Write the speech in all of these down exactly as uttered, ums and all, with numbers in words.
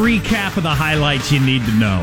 recap of the highlights you need to know.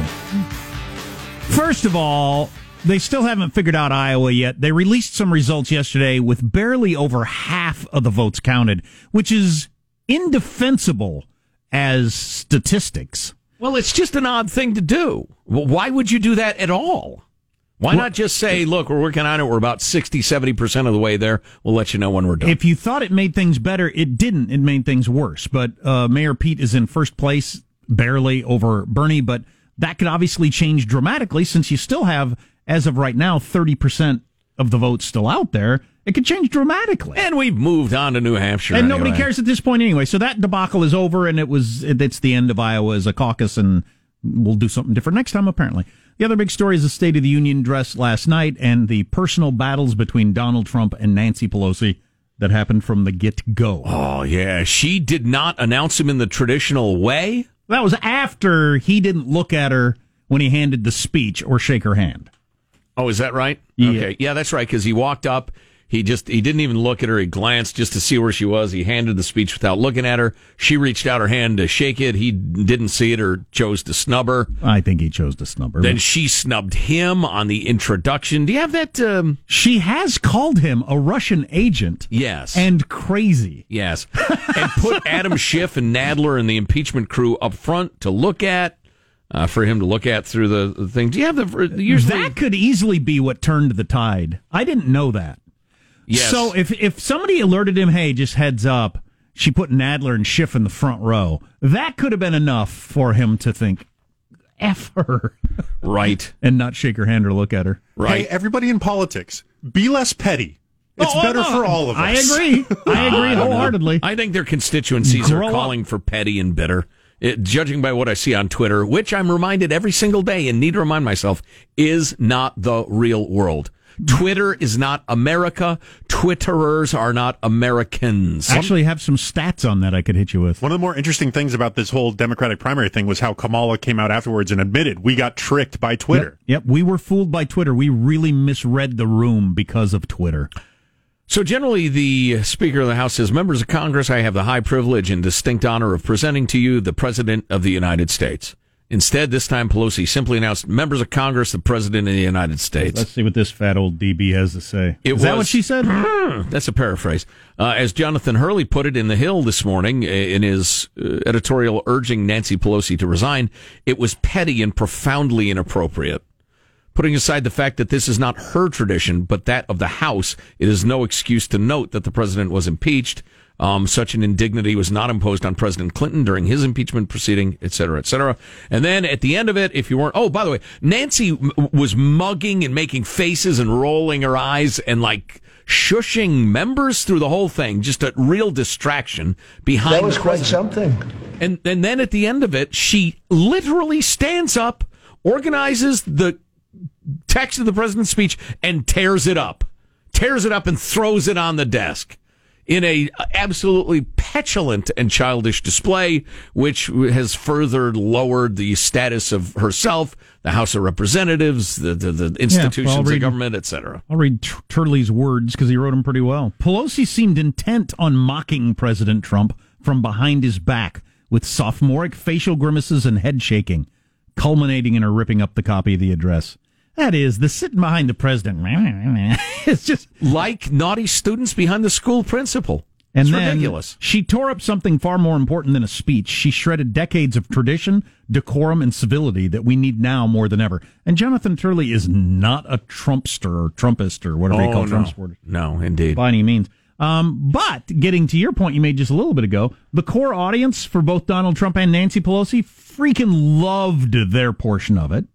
First of all, they still haven't figured out Iowa yet. They released some results yesterday with barely over half of the votes counted, which is indefensible as statistics. Well, it's just an odd thing to do. Well, why would you do that at all? Why not just say, look, we're working on it. We're about sixty, seventy percent of the way there. We'll let you know when we're done. If you thought it made things better, it didn't. It made things worse. But uh, Mayor Pete is in first place, barely over Bernie. But that could obviously change dramatically since you still have, as of right now, thirty percent of the votes still out there. It could change dramatically. And we've moved on to New Hampshire. And anyway. Nobody cares at this point anyway. So that debacle is over, and it was it's the end of Iowa as a caucus, and we'll do something different next time, apparently. The other big story is the State of the Union address last night and the personal battles between Donald Trump and Nancy Pelosi that happened from the get-go. Oh, yeah. She did not announce him in the traditional way. That was after he didn't look at her when he handed the speech or shake her hand. Oh, is that right? Yeah. Okay. Yeah, that's right, because he walked up. He just he didn't even look at her. He glanced just to see where she was. He handed the speech without looking at her. She reached out her hand to shake it. He didn't see it or chose to snub her. I think he chose to snub her. Then she snubbed him on the introduction. Do you have that? Um... She has called him a Russian agent. Yes. And crazy. Yes. And put Adam Schiff and Nadler and the impeachment crew up front to look at. Uh, for him to look at through the, the thing. Do you have the... Usually... That could easily be what turned the tide. I didn't know that. Yes. So if if somebody alerted him, hey, just heads up, she put Nadler and Schiff in the front row, that could have been enough for him to think, F her. Right. And not shake her hand or look at her. Right. Hey, everybody in politics, be less petty. It's oh, better no. for all of us. I agree. I agree I wholeheartedly. I think their constituencies Grow are calling up. for petty and bitter. It, judging by what I see on Twitter, which I'm reminded every single day and need to remind myself, is not the real world. Twitter is not America. Twitterers are not Americans. I actually have some stats on that I could hit you with. One of the more interesting things about this whole Democratic primary thing was how Kamala came out afterwards and admitted we got tricked by Twitter. Yep, yep. We were fooled by Twitter. We really misread the room because of Twitter. So generally, the Speaker of the House says, members of Congress, I have the high privilege and distinct honor of presenting to you the President of the United States. Instead, this time Pelosi simply announced, members of Congress, the President of the United States. Let's see what this fat old D B has to say. It Is was, that what she said? That's a paraphrase. Uh, as Jonathan Hurley put it in The Hill this morning in his uh, editorial urging Nancy Pelosi to resign, it was petty and profoundly inappropriate. Putting aside the fact that this is not her tradition, but that of the House, it is no excuse to note that the president was impeached. Um, such an indignity was not imposed on President Clinton during his impeachment proceeding, et cetera, et cetera. And then at the end of it, if you weren't, oh, by the way, Nancy m- was mugging and making faces and rolling her eyes and like shushing members through the whole thing, just a real distraction behind. That was the quite president. something. And and then at the end of it, she literally stands up, organizes the text of the president's speech, and tears it up, tears it up and throws it on the desk in a absolutely petulant and childish display, which has further lowered the status of herself, the House of Representatives, the, the, the institutions yeah, well, of government, et cetera. I'll read T- Turley's words because he wrote them pretty well. Pelosi seemed intent on mocking President Trump from behind his back with sophomoric facial grimaces and head shaking, culminating in her ripping up the copy of the address. That is, the sitting behind the president. It's just like naughty students behind the school principal. And it's then ridiculous. She tore up something far more important than a speech. She shredded decades of tradition, decorum, and civility that we need now more than ever. And Jonathan Turley is not a Trumpster or Trumpist or whatever oh, you call no. Trump supporters. No, indeed. By any means. Um, but getting to your point you made just a little bit ago, the core audience for both Donald Trump and Nancy Pelosi freaking loved their portion of it.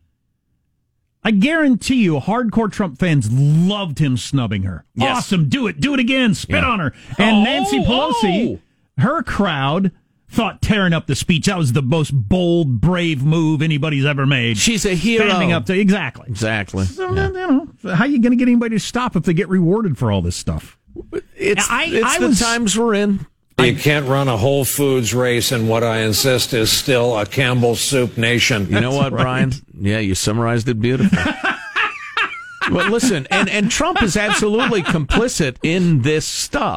I guarantee you, hardcore Trump fans loved him snubbing her. Yes. Awesome, do it, do it again, spit yeah. on her. And oh, Nancy Pelosi, oh. her crowd thought tearing up the speech, that was the most bold, brave move anybody's ever made. She's a hero. Standing up to, exactly. Exactly. So, yeah. you know, how are you going to get anybody to stop if they get rewarded for all this stuff? It's, I, it's I the was, times we're in. You can't run a Whole Foods race, and what I insist is still a Campbell's Soup nation. You know what, right. Brian? Yeah, you summarized it beautifully. Well, listen, and, and Trump is absolutely complicit in this stuff.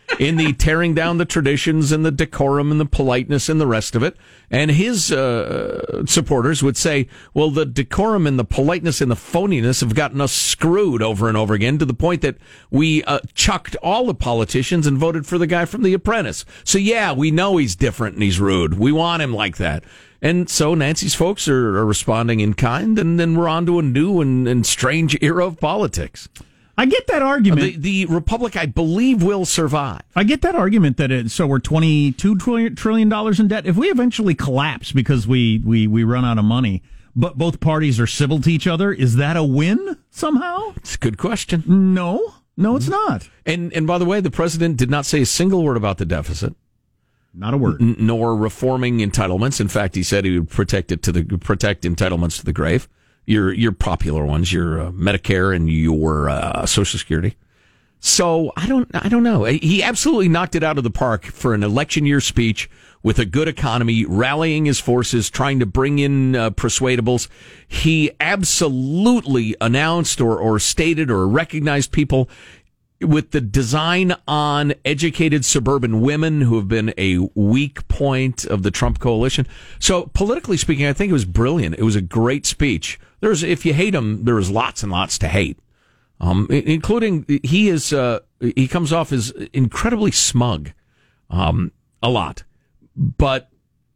in the tearing down the traditions and the decorum and the politeness and the rest of it. And his uh, supporters would say, well, the decorum and the politeness and the phoniness have gotten us screwed over and over again to the point that we uh, chucked all the politicians and voted for the guy from The Apprentice. So, yeah, we know he's different and he's rude. We want him like that. And so Nancy's folks are, are responding in kind, and then we're on to a new and, and strange era of politics. I get that argument. Uh, the, the Republic, I believe, will survive. I get that argument that it, so we're twenty-two trillion dollars in debt. If we eventually collapse because we, we, we run out of money, but both parties are civil to each other, is that a win somehow? It's a good question. No, no, it's not. And and by the way, the president did not say a single word about the deficit. Not a word. N- nor reforming entitlements. In fact, he said he would protect it to the protect entitlements to the grave. Your your popular ones, your uh, Medicare and your uh, Social Security. So I don't I don't know. He absolutely knocked it out of the park for an election year speech with a good economy, rallying his forces, trying to bring in uh, persuadables. He absolutely announced or or stated or recognized people with the design on educated suburban women who have been a weak point of the Trump coalition. So politically speaking, I think it was brilliant. It was a great speech. There's, if you hate him, there was lots and lots to hate, um, including he is, uh, he comes off as incredibly smug, um, a lot, but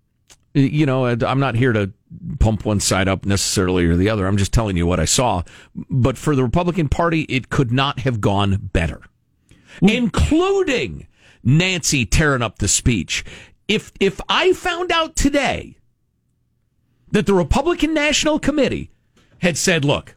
you know, I'm not here to pump one side up necessarily or the other. I'm just telling you what I saw. But for the Republican Party, it could not have gone better, well, including Nancy tearing up the speech. If if I found out today that the Republican National Committee had said, look,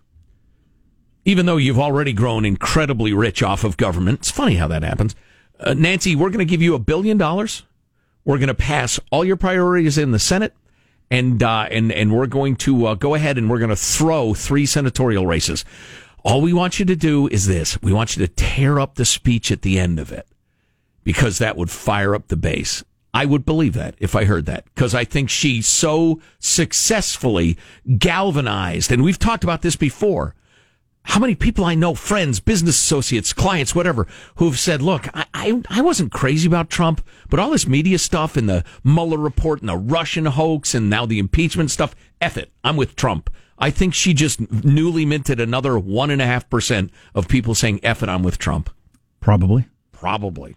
even though you've already grown incredibly rich off of government, it's funny how that happens. Uh, Nancy, we're going to give you a billion dollars. We're going to pass all your priorities in the Senate. And uh, and and we're going to uh, go ahead and we're going to throw three senatorial races. All we want you to do is this. We want you to tear up the speech at the end of it, because that would fire up the base. I would believe that if I heard that, because I think she so successfully galvanized, and we've talked about this before, how many people I know, friends, business associates, clients, whatever, who've said, look, I, I, I wasn't crazy about Trump, but all this media stuff and the Mueller report and the Russian hoax and now the impeachment stuff, F it, I'm with Trump. I think she just newly minted another one and a half percent of people saying, F it, I'm with Trump. Probably. Probably.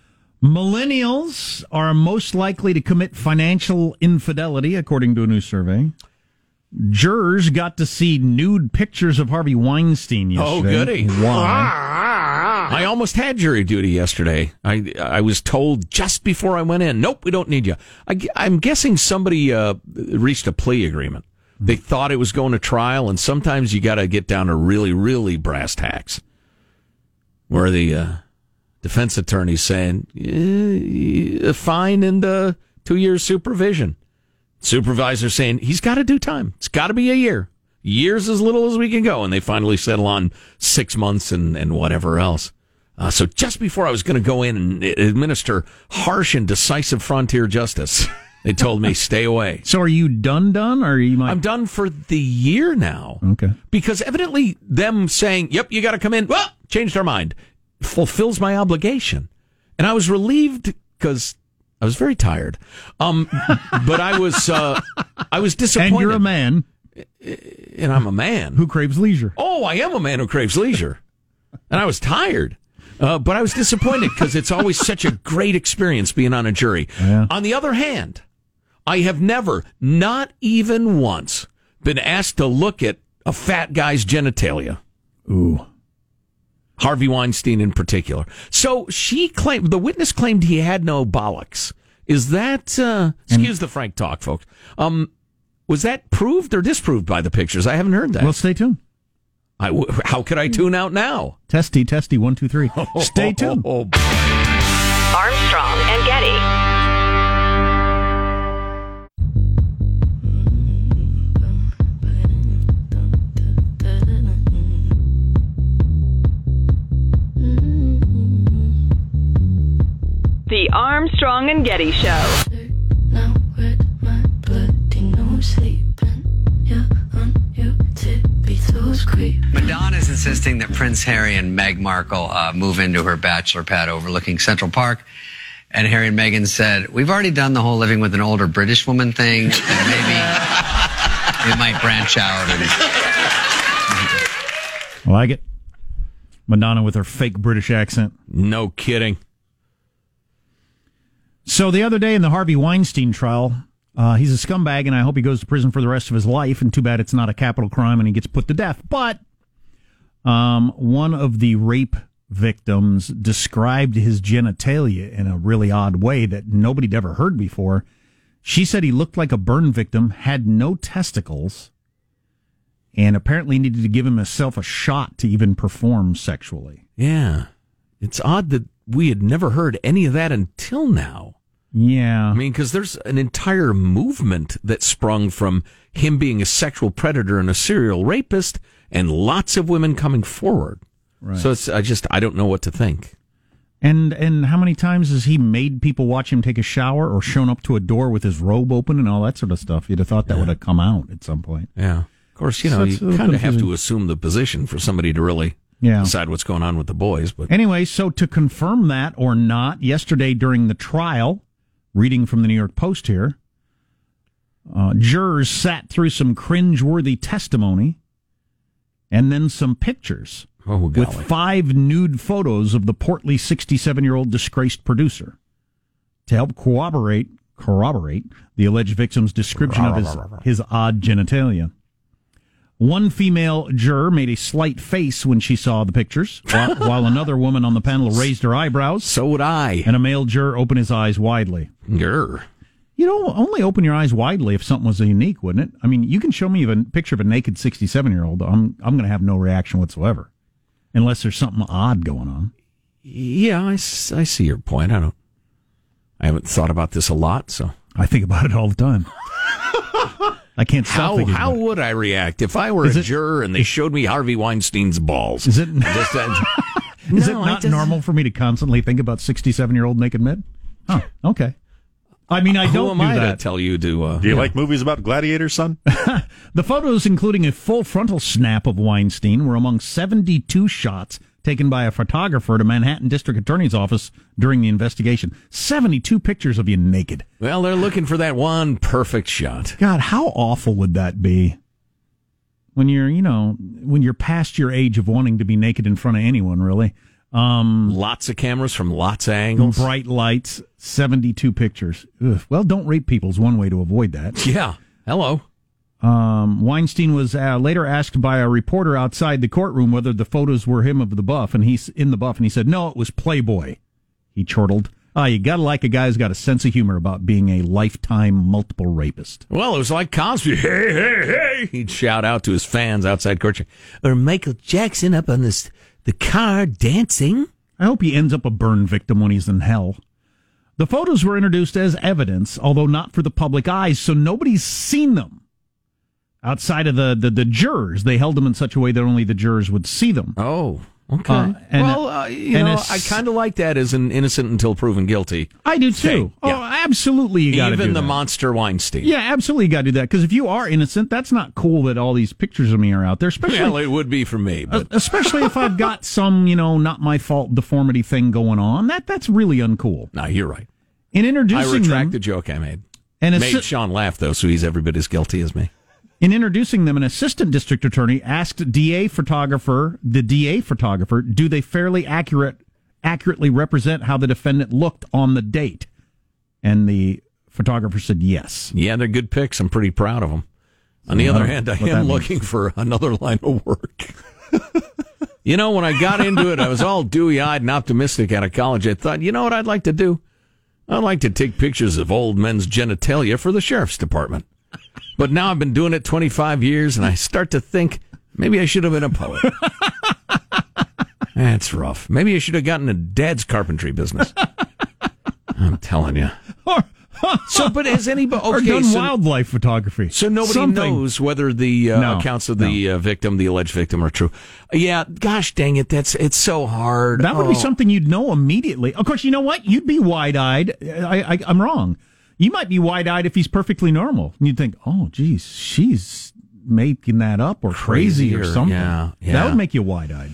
Millennials are most likely to commit financial infidelity, according to a new survey. Jurors got to see nude pictures of Harvey Weinstein yesterday. Oh, goody. Why? I almost had jury duty yesterday. I I was told just before I went in, nope, we don't need you. I, I'm guessing somebody uh, reached a plea agreement. They thought it was going to trial, and sometimes you got to get down to really, really brass tacks, where the uh, defense attorney's saying, eh, fine and uh, two years supervision. Supervisor saying he's got to do time. It's got to be a year. Years as little as we can go. And they finally settle on six months and, and whatever else. Uh, so just before I was going to go in and administer harsh and decisive frontier justice, they told me, stay away. So are you done, done? Or you might... I'm done for the year now. Okay. Because evidently them saying, yep, you got to come in, well, changed our mind, fulfills my obligation. And I was relieved because I was very tired. Um, but I was, uh, I was disappointed. And you're a man. And I'm a man. Who craves leisure. Oh, I am a man who craves leisure. And I was tired. Uh, but I was disappointed because it's always such a great experience being on a jury. Yeah. On the other hand, I have never, not even once, been asked to look at a fat guy's genitalia. Ooh. Harvey Weinstein in particular. So she claimed, the witness claimed he had no bollocks. Is that, uh, excuse and, the frank talk, folks. Um, was that proved or disproved by the pictures? I haven't heard that. Well, stay tuned. I, how could I tune out now? Testy, testy, one, two, three. Stay tuned. Armstrong and Getty. The Armstrong and Getty Show. Now with my bloody nose sleeping, yeah, on your tippy toes creeping. Madonna's in insisting that Prince Harry and Meghan Markle uh, move into her bachelor pad overlooking Central Park. And Harry and Meghan said, we've already done the whole living with an older British woman thing, and maybe it might branch out. And... I like it. Madonna with her fake British accent. No kidding. So the other day in the Harvey Weinstein trial, uh, he's a scumbag, and I hope he goes to prison for the rest of his life. And too bad it's not a capital crime and he gets put to death. But um, one of the rape victims described his genitalia in a really odd way that nobody'd ever heard before. She said he looked like a burn victim, had no testicles, and apparently needed to give himself a shot to even perform sexually. Yeah. It's odd that we had never heard any of that until now. Yeah. I mean, because there's an entire movement that sprung from him being a sexual predator and a serial rapist, and lots of women coming forward. Right. So it's, I just, I don't know what to think. And and how many times has he made people watch him take a shower or shown up to a door with his robe open and all that sort of stuff? You'd have thought that yeah. would have come out at some point. Yeah. Of course, you know, so you kind of have to assume the position for somebody to really yeah. decide what's going on with the boys. But anyway, so to confirm that or not, yesterday during the trial, reading from the New York Post here, uh, jurors sat through some cringeworthy testimony and then some pictures. Oh, with five nude photos of the portly sixty-seven-year-old disgraced producer to help corroborate corroborate the alleged victim's description of his, his odd genitalia. One female juror made a slight face when she saw the pictures, while, while another woman on the panel raised her eyebrows. So would I. And a male juror opened his eyes widely. Grr. You know, only open your eyes widely if something was unique, wouldn't it? I mean, you can show me a picture of a naked sixty-seven-year-old. I'm I'm going to have no reaction whatsoever. Unless there's something odd going on. Yeah, I, I see your point. I don't. I haven't thought about this a lot, so I think about it all the time. I can't stop how, thinking How about it. would I react if I were is a it, juror and they showed me Harvey Weinstein's balls? Is it just, uh, is no, it not normal for me to constantly think about sixty-seven-year-old naked men? Oh, okay. I mean, I Who don't am do I that. to tell you to? Uh, do you yeah. like movies about gladiators, son? The photos, including a full frontal snap of Weinstein, were among seventy-two shots taken by a photographer at a Manhattan District Attorney's office during the investigation. seventy-two pictures of you naked. Well, they're looking for that one perfect shot. God, how awful would that be? When you're, you know, when you're past your age of wanting to be naked in front of anyone, really. Um, lots of cameras from lots of angles. Bright lights, seventy-two pictures. Ugh. Well, don't rape people is one way to avoid that. Yeah. Hello. Um, Weinstein was uh, later asked by a reporter outside the courtroom whether the photos were him of the buff, and he's in the buff, and he said, no, it was Playboy. He chortled. Ah, you gotta like a guy who's got a sense of humor about being a lifetime multiple rapist. Well, it was like Cosby. Hey, hey, hey! He'd shout out to his fans outside court. Or Michael Jackson up on this, the car dancing. I hope he ends up a burn victim when he's in hell. The photos were introduced as evidence, although not for the public eyes, so nobody's seen them. Outside of the, the, the jurors, they held them in such a way that only the jurors would see them. Oh, okay. Uh, and well, a, uh, you know, a, I kind of like that as an innocent until proven guilty. I do too. Hey, yeah. Oh, absolutely, you got to do Even the that. monster Weinstein. Yeah, absolutely, you got to do that. Because if you are innocent, that's not cool that all these pictures of me are out there. Especially, well, it would be for me, but uh, especially if I've got some, you know, not my fault deformity thing going on. That that's really uncool. No, you're right. In introducing I retract them, the joke I made. And made assi- Sean laugh though, so he's every bit as guilty as me. In introducing them, an assistant district attorney asked D A photographer, the D A photographer, do they fairly accurate, accurately represent how the defendant looked on the date? And the photographer said yes. Yeah, they're good pics. I'm pretty proud of them. On the Well, other hand, I am looking for another line of work. You know, when I got into it, I was all dewy-eyed and optimistic out of college. I thought, you know what I'd like to do? I'd like to take pictures of old men's genitalia for the sheriff's department. But now I've been doing it twenty-five years, and I start to think maybe I should have been a poet. That's rough. Maybe I should have gotten a dad's carpentry business. I'm telling you. So, but has anybody okay, or done so, wildlife photography? So nobody Something. knows whether the uh, No, accounts of the no. uh, victim, the alleged victim, are true. Yeah, gosh dang it, that's it's so hard. That would oh. be something you'd know immediately. Of course, you know what? You'd be wide-eyed. I, I, I'm wrong. You might be wide-eyed if he's perfectly normal. And you'd think, oh, geez, she's making that up or crazy, Crazy or or- something. yeah, yeah. That would make you wide-eyed.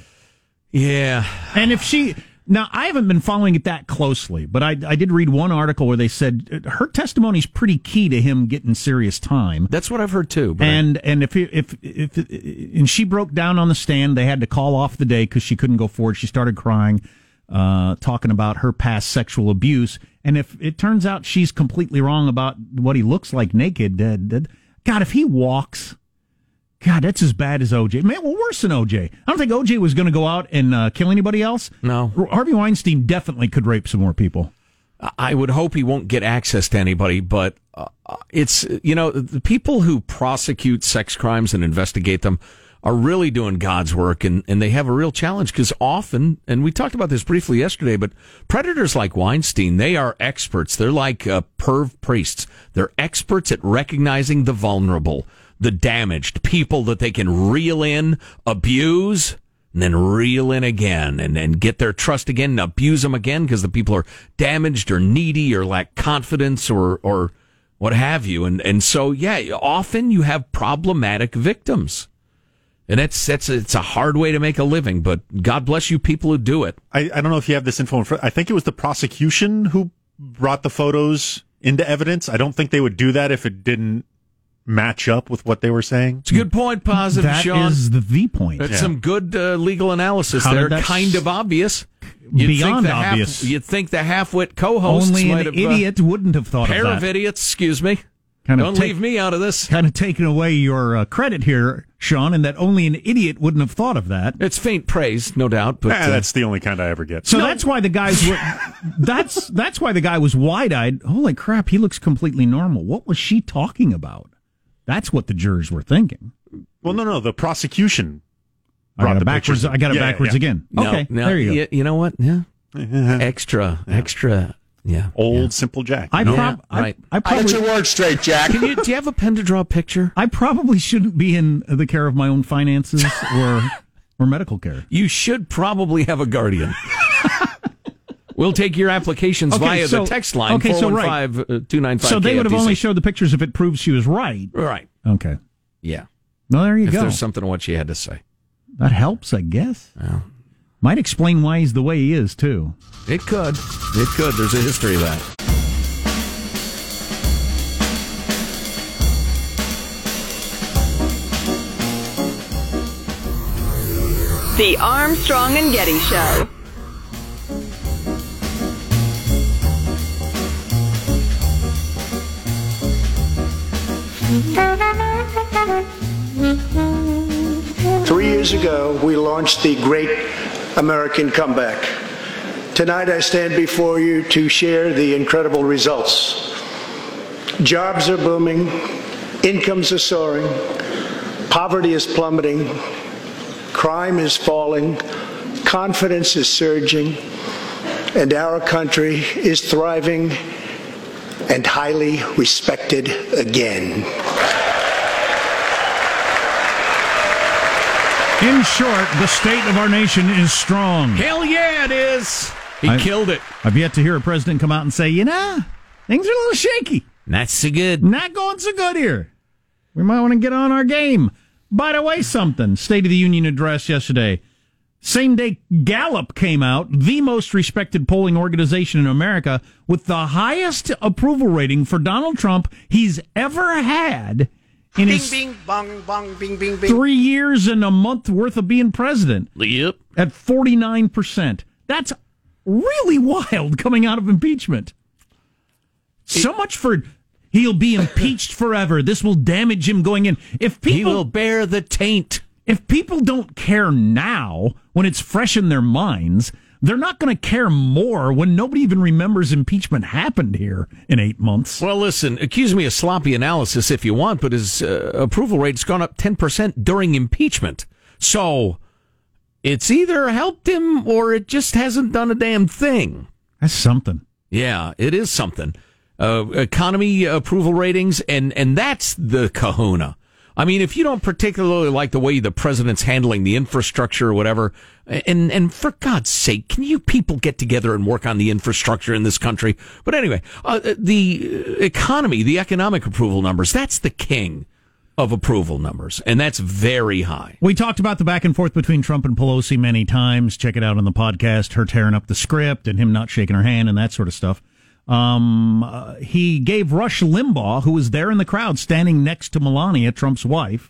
Yeah. And if she... Now, I haven't been following it that closely, but I, I did read one article where they said her testimony's pretty key to him getting serious time. That's what I've heard too. But And and if if if and she broke down on the stand, they had to call off the day because she couldn't go forward. She started crying, uh, talking about her past sexual abuse. And if it turns out she's completely wrong about what he looks like naked, uh, God, if he walks. God, that's as bad as O J. Man, well, worse than O J. I don't think O J was going to go out and uh, kill anybody else. No. Harvey Weinstein definitely could rape some more people. I would hope he won't get access to anybody, but uh, it's, you know, the people who prosecute sex crimes and investigate them are really doing God's work, and, and they have a real challenge because often, and we talked about this briefly yesterday, but predators like Weinstein, they are experts. They're like uh, perv priests. They're experts at recognizing the vulnerable, the damaged, people that they can reel in, abuse, and then reel in again and, and get their trust again and abuse them again because the people are damaged or needy or lack confidence or, or what have you. And, and so, yeah, often you have problematic victims. And that's, that's, it's a hard way to make a living, but God bless you people who do it. I, I don't know if you have this info in front. I think it was the prosecution who brought the photos into evidence. I don't think they would do that if it didn't match up with what they were saying. It's a good point, positive, That Sean. is the V point. That's Yeah. some good uh, legal analysis How did there. that Kind s- of obvious. You'd Beyond think the obvious. Half, you'd think the half-wit co-hosts Only might an have, idiot wouldn't have uh, thought pair of of that. idiots, excuse me. Kind of Don't take- leave me out of this. Kind of taking away your uh, credit here, Sean, and that only an idiot wouldn't have thought of that. It's faint praise, no doubt. But Ah, uh, that's the only kind I ever get. So that's why the guys were. That's that's why the guy was wide-eyed. Holy crap, he looks completely normal. What was she talking about? That's what the jurors were thinking. Well, no, no, the prosecution I brought got it the backwards. pictures. I got it Yeah, yeah, backwards yeah. again. no, Okay, no, there you go. y- You know what? Yeah, extra, extra. Yeah, Old yeah. Simple Jack. I, Yeah, prob- I, right. I probably. word straight, Jack. Can you? Do you have a pen to draw a picture? I probably shouldn't be in the care of my own finances or or medical care. You should probably have a guardian. We'll take your applications Okay, via so- the text line okay, so four one right. five, two nine five. So they would have only showed the pictures if it proves she was right. Right. Okay. Yeah. Well, there you If go. there's something to what she had to say. That helps, I guess. Well, Might explain why he's the way he is, too. it could. It could. There's a history of that. The Armstrong and Getty Show. Three years ago, we launched the Great American Comeback. Tonight, I stand before you to share the incredible results. Jobs are booming, incomes are soaring, poverty is plummeting, crime is falling, confidence is surging, and our country is thriving and highly respected again. In short, the state of our nation is strong. Hell yeah, it is. He I- killed it. I've yet to hear a president come out and say, you know, things are a little shaky. Not so good. Not going so good here. We might want to get on our game. By the way, something. State of the Union address yesterday. Same day Gallup came out, the most respected polling organization in America, with the highest approval rating for Donald Trump he's ever had in his bing, bong, bong, bing, bing, bing. three years and a month worth of being president. Yep. At forty-nine percent. That's really wild coming out of impeachment. So much for he'll be impeached forever. This will damage him going in. If people He will bear the taint. if people don't care now when it's fresh in their minds, they're not going to care more when nobody even remembers impeachment happened here in eight months. Well, listen, accuse me of sloppy analysis if you want, but his uh, approval rate's gone up ten percent during impeachment. So it's either helped him or it just hasn't done a damn thing. That's something. Yeah, it is something. Uh, economy approval ratings, and, and that's the kahuna. I mean, if you don't particularly like the way the president's handling the infrastructure or whatever, and, and for God's sake, can you people get together and work on the infrastructure in this country? But anyway, uh, the economy, the economic approval numbers, that's the king. of approval numbers, and that's very high. We talked about the back and forth between Trump and Pelosi many times. Check it out on the podcast, her tearing up the script and him not shaking her hand and that sort of stuff. Um, uh, he gave Rush Limbaugh, who was there in the crowd standing next to Melania, Trump's wife.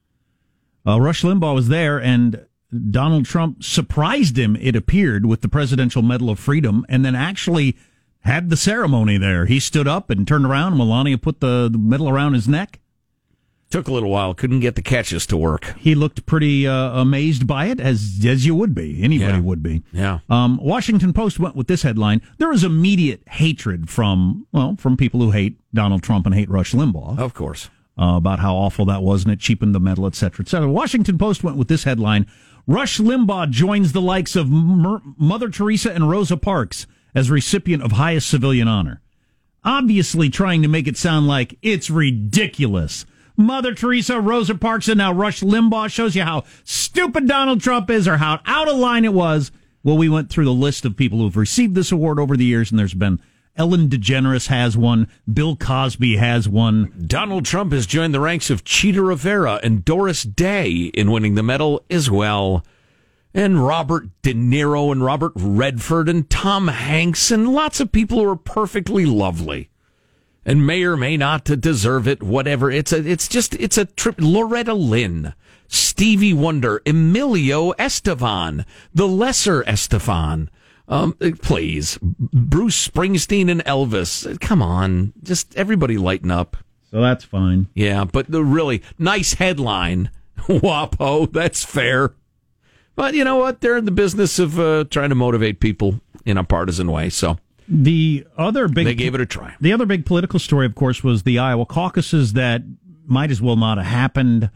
Uh, Rush Limbaugh was there, and Donald Trump surprised him, it appeared, with the Presidential Medal of Freedom, and then actually had the ceremony there. He stood up and turned around, and Melania put the, the medal around his neck. Took a little while, couldn't get the catches to work. He looked pretty uh, amazed by it, as as you would be. Anybody Yeah. would be. Yeah. Um, Washington Post went with this headline. There is immediate hatred from, well, from people who hate Donald Trump and hate Rush Limbaugh. Of course. Uh, about how awful that was and it cheapened the medal, et cetera, et cetera. Washington Post went with this headline. Rush Limbaugh joins the likes of Mer- Mother Teresa and Rosa Parks as recipient of highest civilian honor. Obviously trying to make it sound like it's ridiculous. Mother Teresa, Rosa Parks, and now Rush Limbaugh shows you how stupid Donald Trump is or how out of line it was. Well, we went through the list of people who have received this award over the years, and there's been Ellen DeGeneres has one, Bill Cosby has one. Donald Trump has joined the ranks of Cheetah Rivera and Doris Day in winning the medal as well. And Robert De Niro and Robert Redford and Tom Hanks and lots of people who are perfectly lovely and may or may not deserve it, whatever. It's a, it's just, it's a trip. Loretta Lynn, Stevie Wonder, Emilio Estefan, the lesser Estefan. Um, please, Bruce Springsteen and Elvis. Come on, just everybody lighten up. So that's fine. Yeah, but the really nice headline, WAPO, that's fair. But you know what? They're in the business of uh, trying to motivate people in a partisan way. So the other big, they gave it a try. The other big political story, of course, was the Iowa caucuses that might as well not have happened.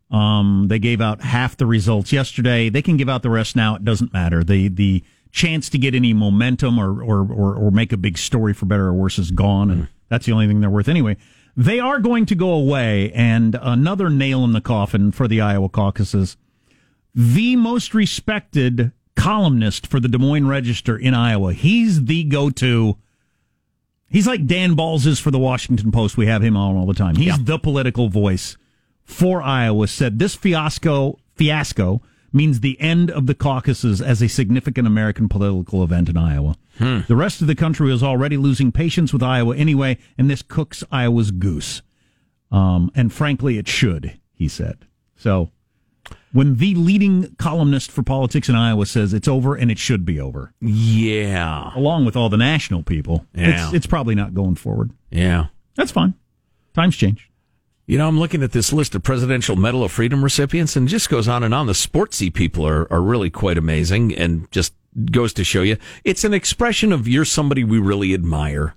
Um, they gave out half the results yesterday. They can give out the rest now. It doesn't matter. The the chance to get any momentum or, or, or, or make a big story for better or worse is gone, and that's the only thing they're worth anyway. They are going to go away, and another nail in the coffin for the Iowa caucuses. The most respected columnist for the Des Moines Register in Iowa. He's the go-to. He's like Dan Balls is for the Washington Post. We have him on all the time. He's yeah. the political voice for Iowa. Said this fiasco fiasco means the end of the caucuses as a significant American political event in Iowa. Hmm. The rest of the country is already losing patience with Iowa anyway, and this cooks Iowa's goose. Um, and frankly, it should, he said. So when the leading columnist for politics in Iowa says it's over and it should be over. Yeah. Along with all the national people, yeah. it's, it's probably not going forward. Yeah. That's fine. Times change. You know, I'm looking at this list of Presidential Medal of Freedom recipients, and it just goes on and on. The sportsy people are, are really quite amazing, and just goes to show you, it's an expression of you're somebody we really admire.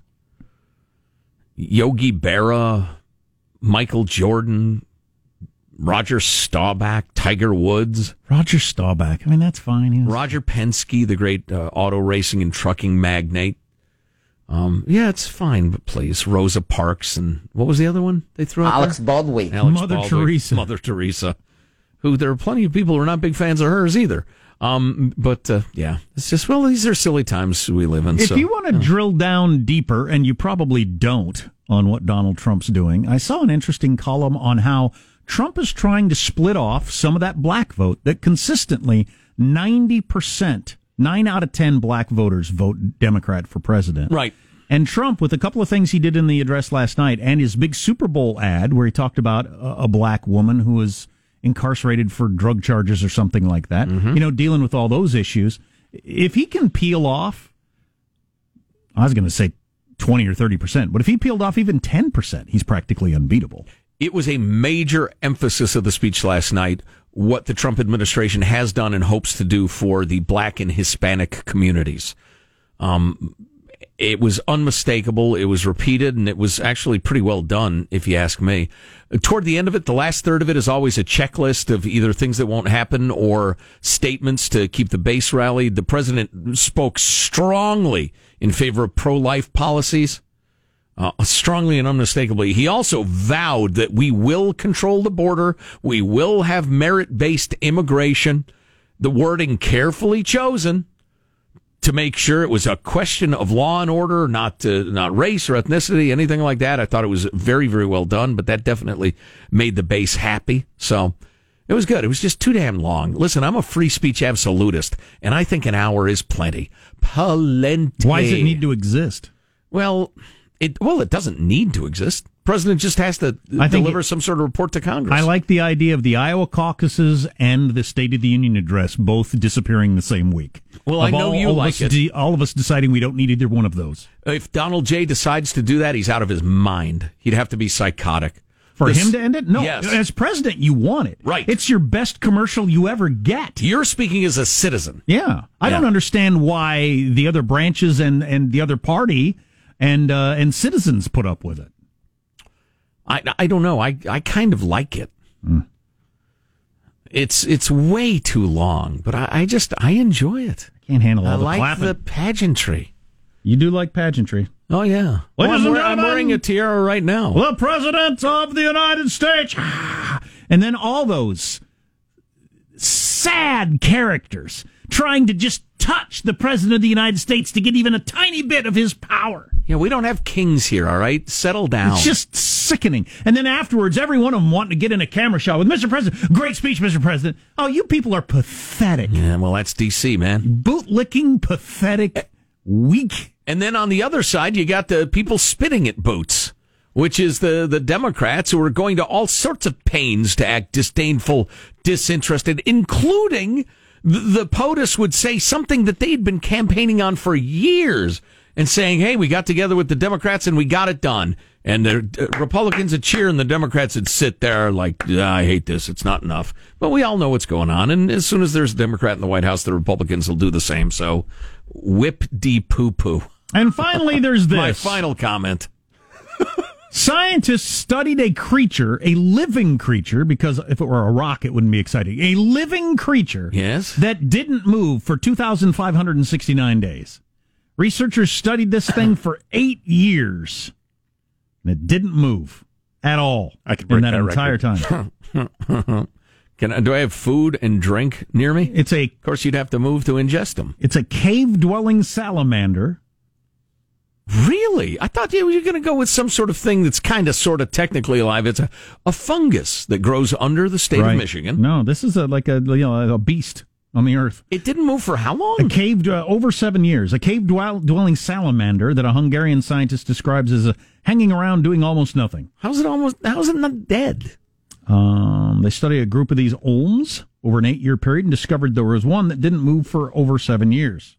Yogi Berra, Michael Jordan, Roger Staubach, Tiger Woods. Roger Staubach, I mean, that's fine. Was... Roger Penske, the great uh, auto racing and trucking magnate. Um, yeah, it's fine, but please, Rosa Parks and what was the other one they threw out Alex there? Baldwin. Alex Mother Baldwin. Teresa. Mother Teresa, who there are plenty of people who are not big fans of hers either. Um, but uh, yeah, it's just, well, these are silly times we live in. If so, you want to yeah. drill down deeper, and you probably don't, on what Donald Trump's doing, I saw an interesting column on how Trump is trying to split off some of that black vote that consistently ninety percent, nine out of ten black voters vote Democrat for president. Right. And Trump, with a couple of things he did in the address last night and his big Super Bowl ad where he talked about a, a black woman who was incarcerated for drug charges or something like that, mm-hmm. you know, dealing with all those issues. If he can peel off, I was going to say twenty or thirty percent, but if he peeled off even ten percent, he's practically unbeatable. It was a major emphasis of the speech last night, what the Trump administration has done and hopes to do for the black and Hispanic communities. Um, it was unmistakable, it was repeated, and it was actually pretty well done, if you ask me. Toward the end of it, the last third of it is always a checklist of either things that won't happen or statements to keep the base rallied. The president spoke strongly in favor of pro-life policies. Uh, strongly and unmistakably. He also vowed that we will control the border. We will have merit-based immigration. The wording carefully chosen. to make sure it was a question of law and order, not uh, not race or ethnicity, anything like that. I thought it was very, very well done, but that definitely made the base happy. So it was good. It was just too damn long. Listen, I'm a free speech absolutist, and I think an hour is plenty. Plenty. Why does it need to exist? Well, it well, it doesn't need to exist. President just has to I think deliver it, some sort of report to Congress. I like the idea of the Iowa caucuses and the State of the Union address both disappearing the same week. Well, of I know all, you all like of us it. De- all of us deciding we don't need either one of those. If Donald J. decides to do that, he's out of his mind. He'd have to be psychotic. For This- him to end it? No. Yes. As president, you want it. Right. It's your best commercial you ever get. You're speaking as a citizen. Yeah. I Yeah. don't understand why the other branches and, and the other party and uh, and citizens put up with it. I, I don't know. I, I kind of like it. Mm. It's it's way too long, but I, I just I enjoy it. Can't handle all I the like clapping. the pageantry. You do like pageantry. Oh yeah. Ladies Well, I'm, and wear- I'm gentlemen, wearing a tiara right now. The President of the United States. And then all those sad characters trying to just touch the President of the United States to get even a tiny bit of his power. Yeah, we don't have kings here. All right, settle down. It's just sickening. And then afterwards, every one of them wanting to get in a camera shot with Mister President. Great speech, Mister President. Oh, you people are pathetic. Yeah, well, that's D C, man. Bootlicking, pathetic, weak. And then on the other side, you got the people spitting at Boots, which is the, the Democrats who are going to all sorts of pains to act disdainful, disinterested, including the, the POTUS would say something that they'd been campaigning on for years and saying, hey, we got together with the Democrats and we got it done. And the uh, Republicans would cheer and the Democrats would sit there like, ah, I hate this. It's not enough. But we all know what's going on. And as soon as there's a Democrat in the White House, the Republicans will do the same. So whip de poo poo. And finally, there's this. My final comment. Scientists studied a creature, a living creature, because if it were a rock, it wouldn't be exciting. A living creature Yes. that didn't move for two thousand five hundred sixty-nine days. Researchers studied this thing for eight years, and it didn't move at all I could break in that, that entire record. time. Can I, do I have food and drink near me? It's a Of course, you'd have to move to ingest them. it's a cave-dwelling salamander. Really? I thought you were going to go with some sort of thing that's kind of, sort of, technically alive. It's a, a fungus that grows under the state Right. of Michigan. No, this is a, like a you know a beast on the earth. It didn't move for how long? A cave uh, over seven years. A cave dwell- dwelling salamander that a Hungarian scientist describes as a hanging around doing almost nothing. How's it almost? How's it not dead? Um, they studied a group of these olms over an eight-year period and discovered there was one that didn't move for over seven years.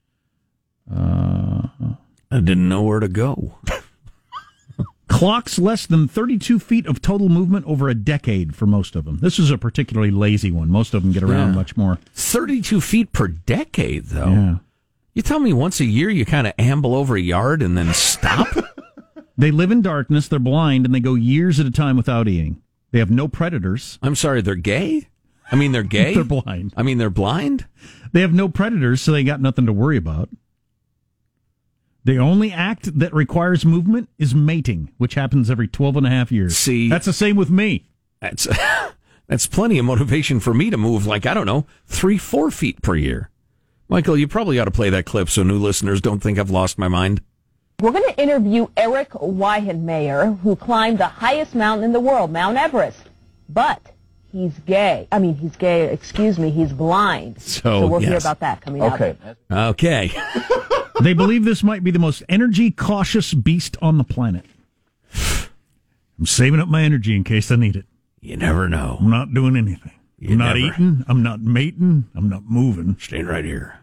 Uh, I didn't know where to go. clocks less than thirty-two feet of total movement over a decade for most of them. This is a particularly lazy one. Most of them get around Yeah. much more. Thirty-two feet per decade, though. Yeah. You tell me once a year you kind of amble over a yard and then stop? They live in darkness, they're blind, and they go years at a time without eating. They have no predators. I'm sorry, they're gay? I mean, they're gay? They're blind. I mean, they're blind? They have no predators, so they got nothing to worry about. The only act that requires movement is mating, which happens every twelve and a half years. See, that's the same with me. That's that's plenty of motivation for me to move, like, I don't know, three, four feet per year. Michael, you probably ought to play that clip so new listeners don't think I've lost my mind. We're going to interview Eric Weihenmayer, who climbed the highest mountain in the world, Mount Everest. But he's gay. I mean, he's gay, excuse me, he's blind. So, we'll yes. hear about that coming up. Okay. Okay. They believe this might be the most energy-cautious beast on the planet. I'm saving up my energy in case I need it. You never know. I'm not doing anything. You I'm not never- eating. I'm not mating. I'm not moving. Staying right here.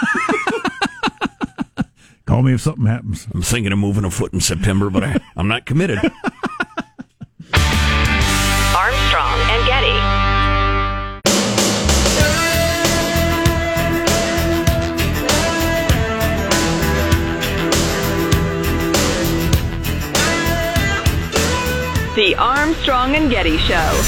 Call me if something happens. I'm thinking of moving a foot in September, but I, I'm not committed. Armstrong and Getty. The Armstrong and Getty Show.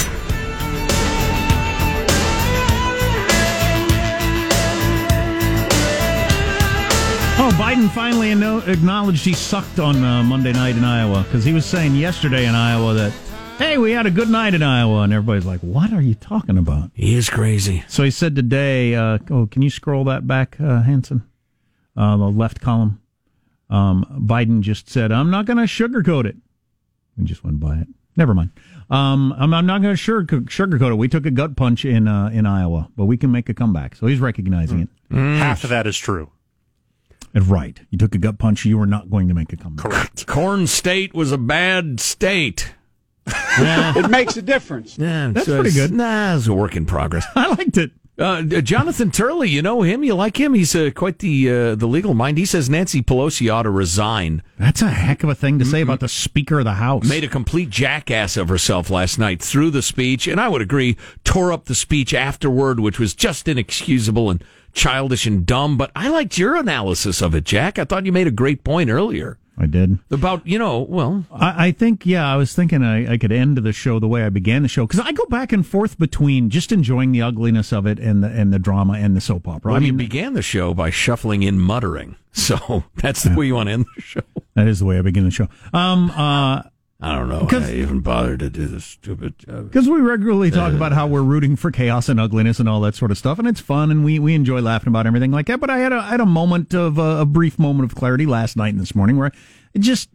Oh, Biden finally ano- acknowledged he sucked on uh, Monday night in Iowa, because he was saying yesterday in Iowa that, hey, we had a good night in Iowa, and everybody's like, what are you talking about? He is crazy. So he said today, uh, oh, can you scroll that back, uh, Hanson? uh, the left column. Um, Biden just said, I'm not going to sugarcoat it. We just went by it. Never mind. Um, I'm, I'm not going to sugar, sugarcoat it. We took a gut punch in uh, in Iowa, but we can make a comeback. So he's recognizing mm. it. Mm. Half of that is true. And right. You took a gut punch. You were not going to make a comeback. Correct. Corn State was a bad state. Yeah. It makes a difference. Yeah, That's so pretty good. Nah, it's a work in progress. I liked it. Uh, Jonathan Turley, you know him? You like him? He's uh, quite the uh, the legal mind. He says Nancy Pelosi ought to resign. That's a heck of a thing to say about the Speaker of the House. Made a complete jackass of herself last night through the speech, and I would agree, tore up the speech afterward, which was just inexcusable and childish and dumb. But I liked your analysis of it, Jack. I thought you made a great point earlier. I did. About, you know, well... I, I think, yeah, I was thinking I, I could end the show the way I began the show, because I go back and forth between just enjoying the ugliness of it and the and the drama and the soap opera. Well, I mean, you began the show by shuffling in muttering, so that's the yeah. way you want to end the show. That is the way I begin the show. Um, uh, I don't know why I even bothered to do this stupid job. Because we regularly talk uh, about how we're rooting for chaos and ugliness and all that sort of stuff, and it's fun, and we, we enjoy laughing about everything like that. But I had a, I had a moment of, uh, a brief moment of clarity last night and this morning where I just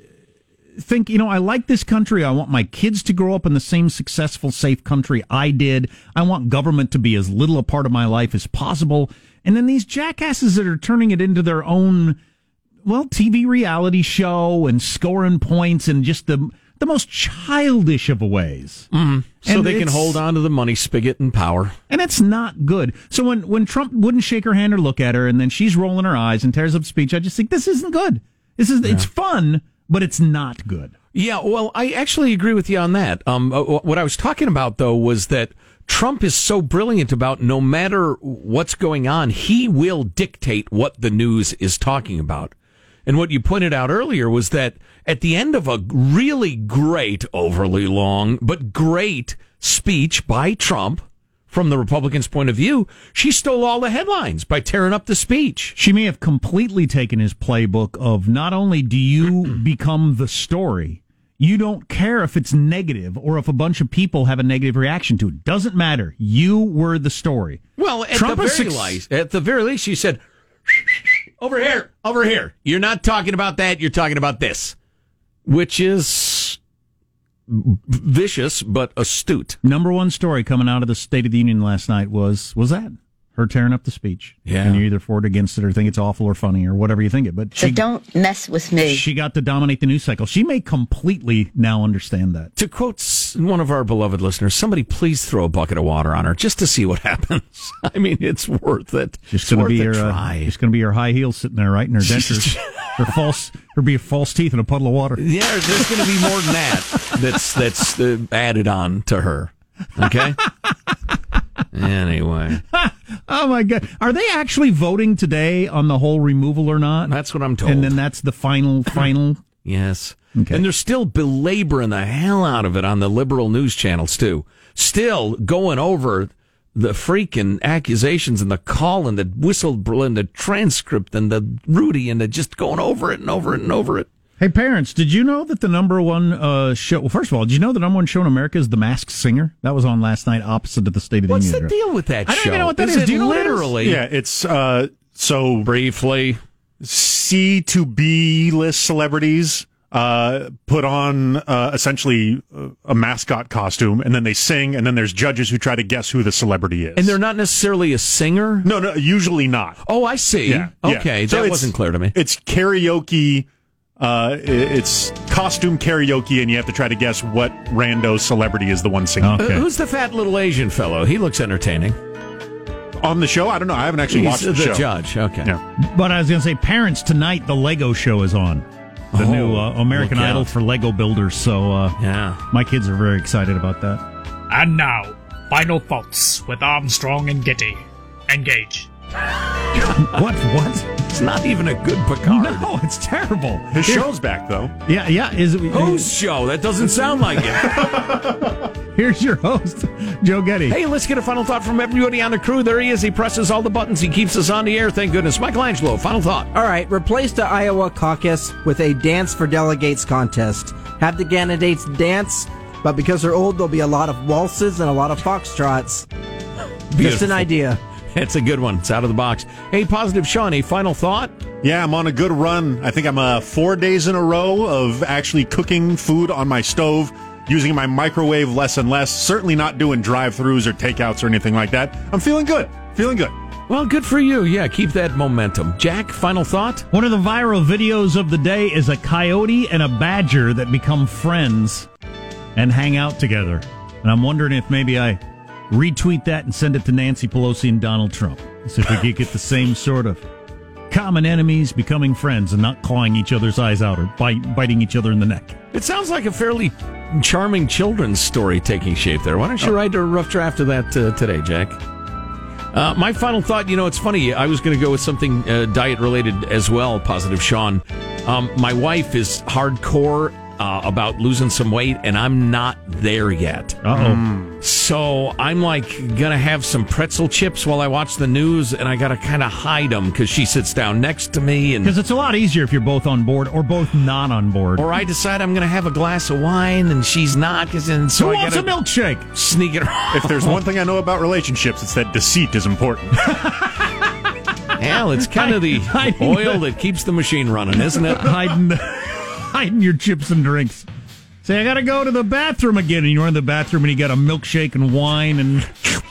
think, you know, I like this country. I want my kids to grow up in the same successful, safe country I did. I want government to be as little a part of my life as possible. And then these jackasses that are turning it into their own... well, T V reality show and scoring points and just the the most childish of ways. Mm. So and they can hold on to the money spigot and power. And it's not good. So when, when Trump wouldn't shake her hand or look at her and then she's rolling her eyes and tears up speech, I just think this isn't good. This is yeah. It's fun, but it's not good. Yeah, well, I actually agree with you on that. Um, what I was talking about, though, was that Trump is so brilliant about no matter what's going on, he will dictate what the news is talking about. And what you pointed out earlier was that at the end of a really great, overly long, but great speech by Trump, from the Republicans' point of view, she stole all the headlines by tearing up the speech. She may have completely taken his playbook of not only do you become the story, you don't care if it's negative or if a bunch of people have a negative reaction to it. Doesn't matter. You were the story. Well, at, Trump the, very least, at the very least, she said... Over here, over here. You're not talking about that, you're talking about this. Which is vicious, but astute. Number one story coming out of the State of the Union last night was was that. Her tearing up the speech. Yeah. And you're either for it, against it, or think it's awful or funny, or whatever you think it. But so she, don't mess with me. She got to dominate the news cycle. She may completely now understand that. To quote one of our beloved listeners, somebody please throw a bucket of water on her just to see what happens. I mean, it's worth it. Just going to be her. Uh, just going to be her high heels sitting there, right, in her dentures. her false, her be false teeth in a puddle of water. Yeah, there's going to be more than that. That's that's uh, added on to her. Okay. Anyway. Oh, my God. Are they actually voting today on the whole removal or not? That's what I'm told. And then that's the final, final? Yes. Okay. And they're still belaboring the hell out of it on the liberal news channels, too. Still going over the freaking accusations and the call and the whistle and the transcript and the Rudy and the just going over it and over it and over it. Hey, parents, did you know that the number one uh, show... Well, first of all, did you know the number one show in America is The Masked Singer? That was on last night opposite of the State of the What's Union. What's the deal with that I show? I don't even know what that is. is. Do you know literally? Yeah, it's... Uh, so... Briefly. C to B list celebrities uh, put on uh, essentially a mascot costume, and then they sing, and then there's judges who try to guess who the celebrity is. And they're not necessarily a singer? No, no, usually not. Oh, I see. Yeah, okay, yeah. So that wasn't clear to me. It's karaoke... Uh, it's costume karaoke, and you have to try to guess what rando celebrity is the one singing. Okay. Uh, who's the fat little Asian fellow? He looks entertaining. On the show? I don't know. I haven't actually He's watched the, the show. The judge, okay. Yeah. But I was going to say, parents, tonight the Lego show is on. The oh, new uh, American Idol for Lego builders. So uh, yeah, my kids are very excited about that. And now, final thoughts with Armstrong and Getty. Engage. What? What? It's not even a good Picard. No, it's terrible. His Here, show's back, though. Yeah, yeah. Is it, Whose show? That doesn't sound like it. Here's your host, Joe Getty. Hey, let's get a final thought from everybody on the crew. There he is. He presses all the buttons. He keeps us on the air. Thank goodness. Michelangelo, final thought. All right. Replace the Iowa caucus with a Dance for Delegates contest. Have the candidates dance, but because they're old, there'll be a lot of waltzes and a lot of foxtrots. Beautiful. Just an idea. It's a good one. It's out of the box. Hey, Positive Sean, a final thought? Yeah, I'm on a good run. I think I'm uh, four days in a row of actually cooking food on my stove, using my microwave less and less, certainly not doing drive-thrus or takeouts or anything like that. I'm feeling good. Feeling good. Well, good for you. Yeah, keep that momentum. Jack, final thought? One of the viral videos of the day is a coyote and a badger that become friends and hang out together. And I'm wondering if maybe I retweet that and send it to Nancy Pelosi and Donald Trump. See if we could get the same sort of common enemies becoming friends and not clawing each other's eyes out or bite, biting each other in the neck. It sounds like a fairly charming children's story taking shape there. Why don't you write a rough draft of that uh, today, Jack? Uh, my final thought, you know, it's funny. I was going to go with something uh, diet-related as well, Positive Sean. Um, my wife is hardcore uh, about losing some weight, and I'm not there yet. Uh-oh. Mm. So I'm like going to have some pretzel chips while I watch the news, and I got to kind of hide them because she sits down next to me. and Because it's a lot easier if you're both on board or both not on board. Or I decide I'm going to have a glass of wine, and she's not. Cause, and so Who I wants a gotta milkshake? Sneak it around. If there's one thing I know about relationships, it's that deceit is important. Hell, it's kind of the oil that keeps the machine running, isn't it? hiding, hiding your chips and drinks. Say, I got to go to the bathroom again. And you're in the bathroom and you got a milkshake and wine and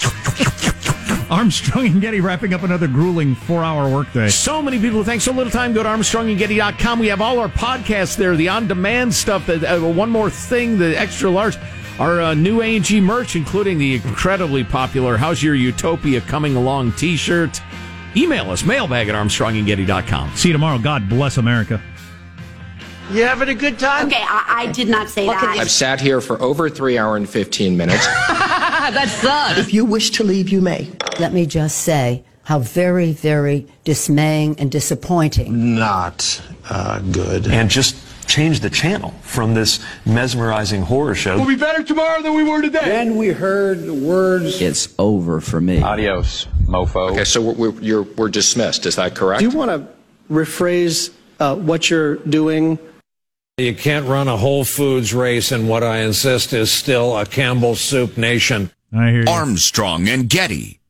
Armstrong and Getty wrapping up another grueling four-hour workday. So many people. Thanks so little time. Go to armstrong and getty dot com. We have all our podcasts there, the on-demand stuff. That uh, one more thing, the extra large, our uh, new A and G merch, including the incredibly popular How's Your Utopia Coming Along t-shirt. Email us, mailbag at armstrong and getty dot com. See you tomorrow. God bless America. You having a good time? Okay, I, I did not say that. I've sat here for over three hours and fifteen minutes. That sucks. If you wish to leave, you may. Let me just say how very, very dismaying and disappointing. Not uh, good. And just change the channel from this mesmerizing horror show. We'll be better tomorrow than we were today. Then we heard the words, "It's over for me." Adios, mofo. Okay, so we're, we're, you're, we're dismissed. Is that correct? Do you want to rephrase uh, what you're doing? You can't run a Whole Foods race in what I insist is still a Campbell Soup nation. I hear you. Armstrong and Getty.